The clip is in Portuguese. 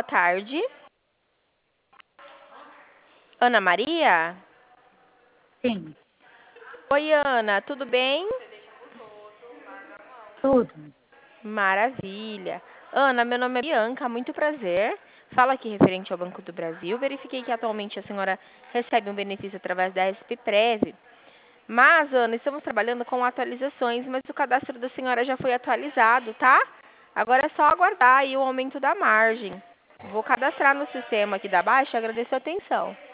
tarde. Ana Maria? Sim, Oi, Ana, tudo bem? tudo. Maravilha. Ana, meu nome é Bianca, muito prazer. Fala aqui referente ao Banco do Brasil. Verifiquei que atualmente a senhora recebe um benefício através da SPPrev. Mas, Ana, estamos trabalhando com atualizações, mas o cadastro da senhora já foi atualizado, tá? Agora é só aguardar aí o aumento da margem. Vou cadastrar no sistema aqui da Baixa, agradeço a atenção.